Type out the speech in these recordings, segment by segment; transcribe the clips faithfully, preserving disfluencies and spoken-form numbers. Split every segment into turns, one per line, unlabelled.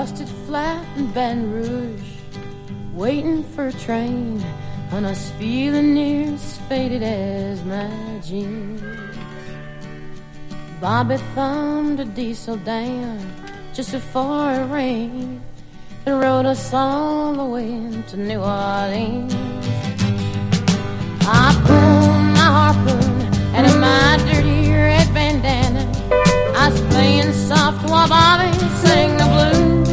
busted flat in Baton Rouge, waiting for a train, and I was feeling near as faded as my jeans. Bobby thumbed a diesel down just before it rained and rode us all the way to New Orleans. I pulled my harpoon out of my dirty red bandana. I was playing soft while Bobby sang the blues.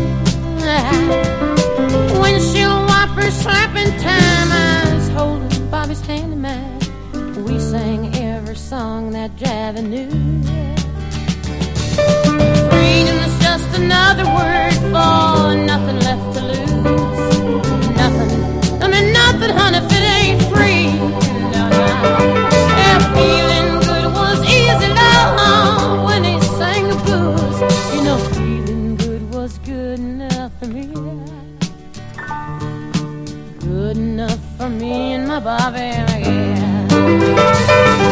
Windshield wipers slapping time, I was holding Bobby's hand in mine. We sang every song that Javi knew. Freedom is just another word for nothing left to lose. Nothing, I mean nothing, honey, if it ain't free. No, no. Yeah, feeling good was easy, love, when he sang the blues. You know, feeling good was good enough for me. Good enough for me and my Bobby, yeah.